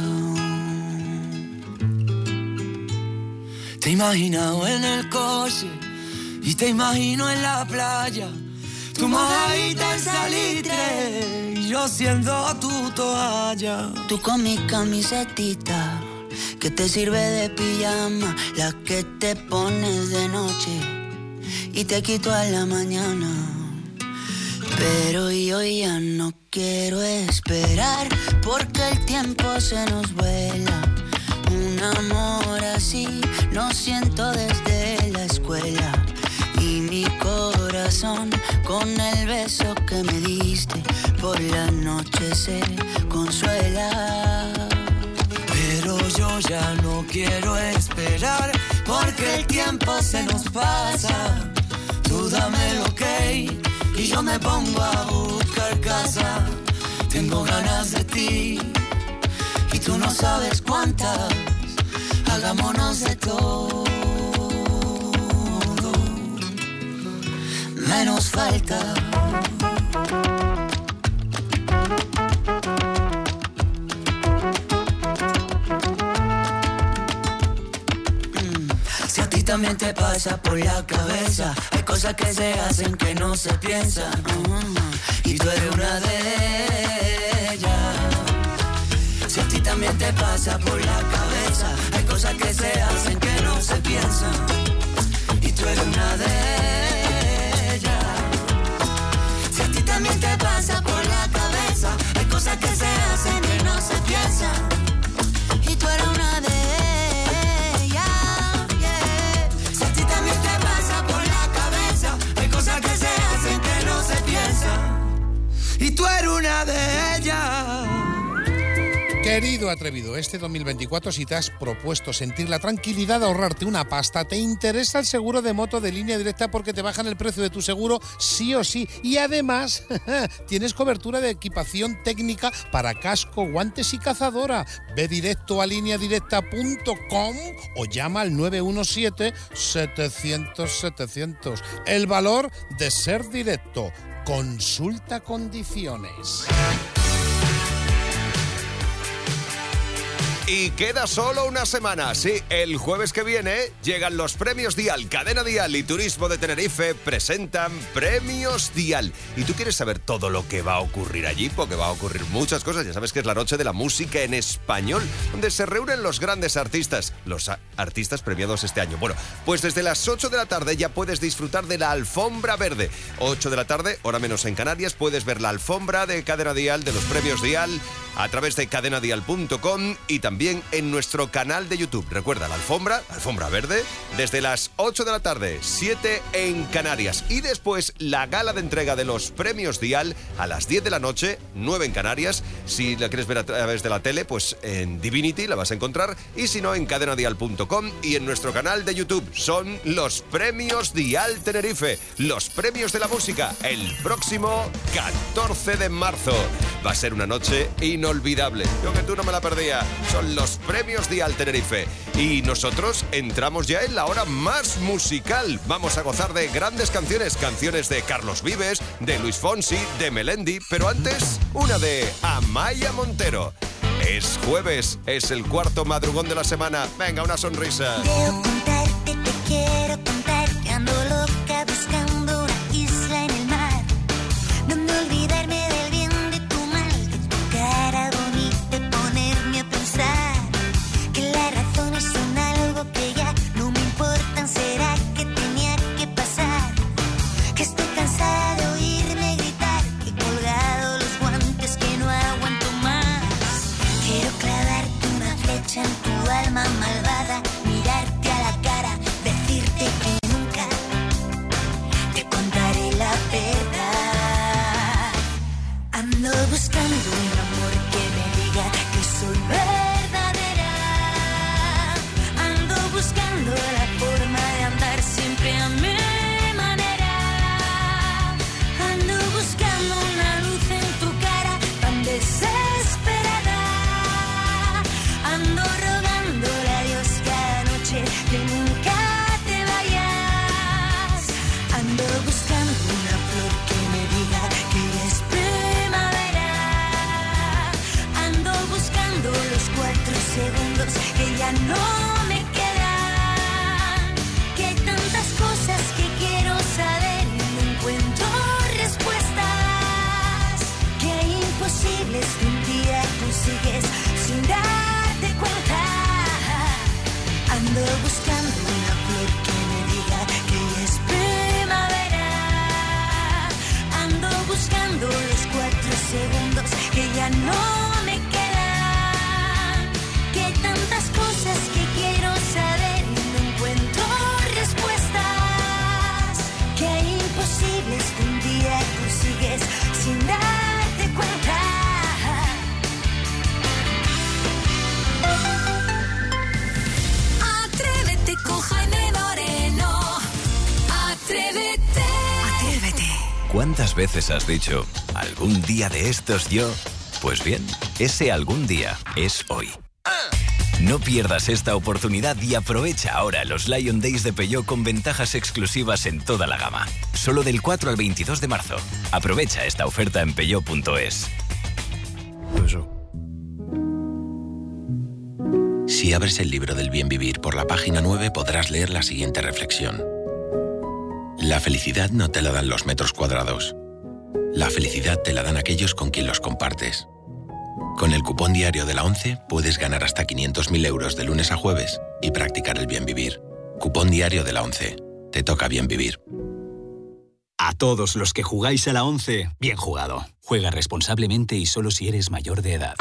[SPEAKER 5] Te he imaginado en el coche y te imagino en la playa. Tu mojadita en salitre y yo siendo tu toalla.
[SPEAKER 26] Tú con mi camisetita que te sirve de pijama, la que te pones de noche y te quito a la mañana. Pero yo ya no quiero esperar porque el tiempo se nos vuela. Un amor así no siento desde la escuela. Y mi corazón con el beso que me diste por la noche se consuela.
[SPEAKER 5] Pero yo ya no quiero esperar porque el tiempo se nos pasa. Tú dame el ok y yo me pongo a buscar casa. Tengo ganas de ti y tú no sabes cuántas. Hagámonos de todo, menos falta. Si a ti también te pasa por la cabeza, hay cosas que se hacen que no se piensan, y tú eres una de ellas. Si a ti también te pasa por la cabeza, hay cosas que se hacen que no se piensan, y tú eres una de ellas. Si a ti también te pasa por la cabeza, hay cosas que se hacen que no se piensan, y tú eres una de ellas. Si a ti también te pasa por la cabeza, hay cosas que se hacen que no se piensan, y tú eres una de ellas.
[SPEAKER 8] Querido atrevido, este 2024 si te has propuesto sentir la tranquilidad de ahorrarte una pasta, te interesa el seguro de moto de Línea Directa porque te bajan el precio de tu seguro sí o sí. Y además tienes cobertura de equipación técnica para casco, guantes y cazadora. Ve directo a lineadirecta.com o llama al 917-700-700. El valor de ser directo. Consulta condiciones.
[SPEAKER 2] Y queda solo una semana. Sí, el jueves que viene llegan los Premios Dial. Cadena Dial y Turismo de Tenerife presentan Premios Dial. Y tú quieres saber todo lo que va a ocurrir allí, porque va a ocurrir muchas cosas. Ya sabes que es la noche de la música en español, donde se reúnen los grandes artistas, los artistas premiados este año. Bueno, pues desde las 8 de la tarde ya puedes disfrutar de la alfombra verde. 8 de la tarde, hora menos en Canarias, puedes ver la alfombra de Cadena Dial, de los Premios Dial, a través de cadenadial.com y también en nuestro canal de YouTube. Recuerda, la alfombra verde, desde las 8 de la tarde, 7 en Canarias. Y después la gala de entrega de los Premios Dial a las 10 de la noche, 9 en Canarias. Si la quieres ver a través de la tele, pues en Divinity la vas a encontrar. Y si no, en cadenadial.com y en nuestro canal de YouTube. Son los Premios Dial Tenerife, los premios de la música, el próximo 14 de marzo. Va a ser una noche inolvidable. Yo que tú no me la perdía. Son los Premios Dial Tenerife. Y nosotros entramos ya en la hora más musical. Vamos a gozar de grandes canciones. Canciones de Carlos Vives, de Luis Fonsi, de Melendi. Pero antes, una de Amaya Montero. Es jueves, es el cuarto madrugón de la semana. Venga, una sonrisa.
[SPEAKER 1] Quiero contarte, te quiero contar que ando loca buscando una isla en el mar, donde olvidarme del bien de tu mal, de tu cara bonita, ponerme a pensar que las razones son algo que ya no me importan. ¿Será que tenía que pasar? Que estoy cansada de oírme gritar, que he colgado los guantes, que no aguanto más. Quiero clavarte una flecha en tu alma malvada, mirarte a la cara, decirte que nunca te contaré la verdad. Ando buscando un amor que me diga que soy verdadera. Ando buscando la forma de andar siempre a mi manera. Ando buscando una luz en tu cara tan desesperada. Ando rogándole a Dios cada noche que nunca te vayas. Ando buscando una flor que me diga que es primavera. Ando buscando los 4 segundos que ya no me quedan. Que hay tantas cosas que quiero saber y no encuentro respuestas. Que hay imposibles que un día consigues sin darte cuenta. Ando buscando una flor que me diga que es primavera. Ando buscando los 4 segundos que ya no me quedan. Que hay tantas cosas que quiero saber y no encuentro respuestas. Que hay imposibles que un día consigues sin darte cuenta. Atrévete con Jaime Moreno. Atrévete. Atrévete.
[SPEAKER 14] ¿Cuántas veces has dicho, algún día de estos yo? Pues bien, ese algún día es hoy. No pierdas esta oportunidad y aprovecha ahora los Lion Days de Peugeot con ventajas exclusivas en toda la gama. Solo del 4 al 22 de marzo. Aprovecha esta oferta en peugeot.es.
[SPEAKER 16] Si abres el libro del bien vivir por la página 9 podrás leer la siguiente reflexión. La felicidad no te la dan los metros cuadrados. La felicidad te la dan aquellos con quien los compartes. Con el cupón diario de la ONCE puedes ganar hasta 500.000 euros de lunes a jueves y practicar el bien vivir. Cupón diario de la ONCE. Te toca bien vivir.
[SPEAKER 18] A todos los que jugáis a la ONCE, bien jugado. Juega responsablemente y solo si eres mayor de edad.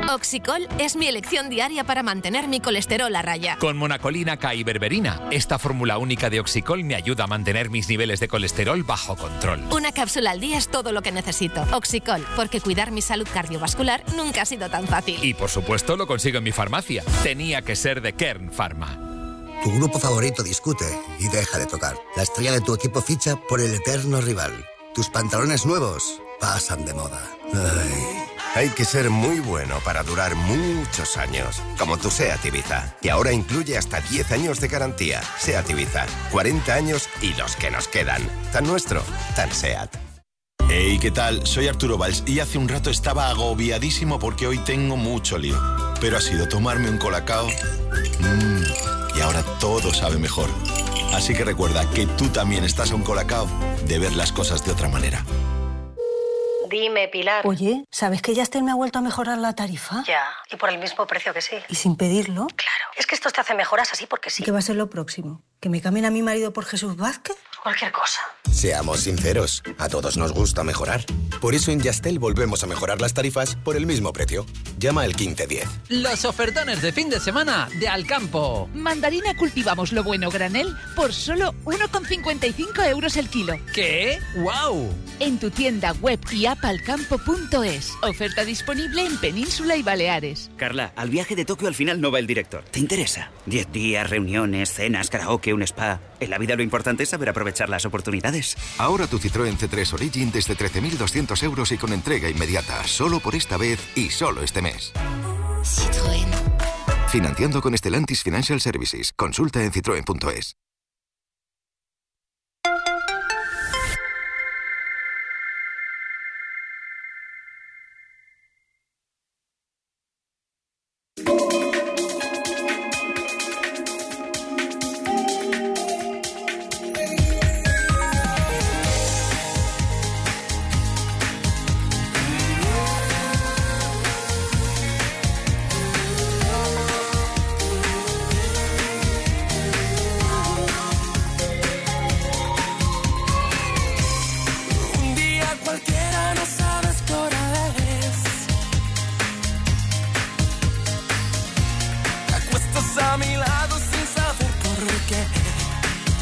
[SPEAKER 9] Oxicol es mi elección diaria para mantener mi colesterol a raya.
[SPEAKER 15] Con monacolina K y berberina, esta fórmula única de Oxicol me ayuda a mantener mis niveles de colesterol bajo control.
[SPEAKER 9] Una cápsula al día es todo lo que necesito. Oxicol, porque cuidar mi salud cardiovascular nunca ha sido tan fácil.
[SPEAKER 15] Y por supuesto lo consigo en mi farmacia. Tenía que ser de Kern Pharma.
[SPEAKER 19] Tu grupo favorito discute y deja de tocar. La estrella de tu equipo ficha por el eterno rival. Tus pantalones nuevos pasan de moda. Ay.
[SPEAKER 20] Hay que ser muy bueno para durar muchos años, como tu SEAT Ibiza, que ahora incluye hasta 10 años de garantía. SEAT Ibiza, 40 años y los que nos quedan. Tan nuestro, tan SEAT.
[SPEAKER 21] Hey, ¿qué tal? Soy Arturo Valls y hace un rato estaba agobiadísimo porque hoy tengo mucho lío. Pero ha sido tomarme un Colacao y ahora todo sabe mejor. Así que recuerda que tú también estás a un Colacao de ver las cosas de otra manera.
[SPEAKER 22] Dime, Pilar.
[SPEAKER 27] Oye, ¿sabes que Yastel me ha vuelto a mejorar la tarifa?
[SPEAKER 22] Ya, y por el mismo precio que sí.
[SPEAKER 27] ¿Y sin pedirlo?
[SPEAKER 22] Claro, es que estos te hacen mejoras así porque sí.
[SPEAKER 27] ¿Qué va a ser lo próximo? ¿Que me cambien a mi marido por Jesús Vázquez?
[SPEAKER 22] Cualquier cosa.
[SPEAKER 20] Seamos sinceros, a todos nos gusta mejorar. Por eso en Yastel volvemos a mejorar las tarifas por el mismo precio. Llama al 1510.
[SPEAKER 28] Los ofertones de fin de semana de Alcampo.
[SPEAKER 4] Mandarina cultivamos lo bueno granel por solo 1,55 euros el kilo.
[SPEAKER 28] ¿Qué? ¡Guau!
[SPEAKER 4] En tu tienda web y app alcampo.es. Oferta disponible en Península y Baleares.
[SPEAKER 29] Carla, al viaje de Tokio al final no va el director. ¿Te interesa? 10 días, reuniones, cenas, karaoke, un spa. En la vida lo importante es saber aprovechar las oportunidades.
[SPEAKER 30] Ahora tu Citroën C3 Origin desde 13.200 euros y con entrega inmediata. Solo por esta vez y solo este mes.
[SPEAKER 1] Citroën.
[SPEAKER 30] Financiando con Stellantis Financial Services. Consulta en citroen.es.